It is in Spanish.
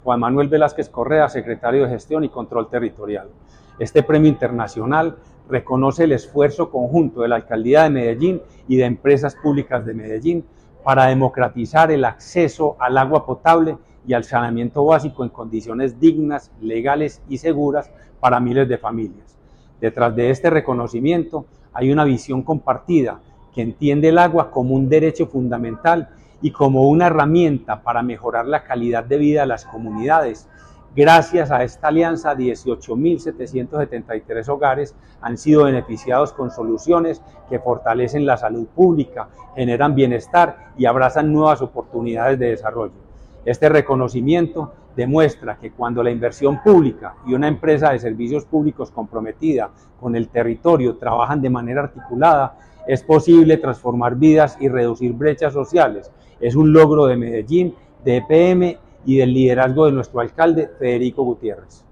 Juan Manuel Velázquez Correa, secretario de Gestión y Control Territorial. Este premio internacional reconoce el esfuerzo conjunto de la Alcaldía de Medellín y de Empresas Públicas de Medellín para democratizar el acceso al agua potable y al saneamiento básico en condiciones dignas, legales y seguras para miles de familias. Detrás de este reconocimiento hay una visión compartida que entiende el agua como un derecho fundamental y como una herramienta para mejorar la calidad de vida de las comunidades. Gracias a esta alianza, 18.773 hogares han sido beneficiados con soluciones que fortalecen la salud pública, generan bienestar y abrazan nuevas oportunidades de desarrollo. Este reconocimiento demuestra que cuando la inversión pública y una empresa de servicios públicos comprometida con el territorio trabajan de manera articulada, es posible transformar vidas y reducir brechas sociales. Es un logro de Medellín, de EPM y del liderazgo de nuestro alcalde Federico Gutiérrez.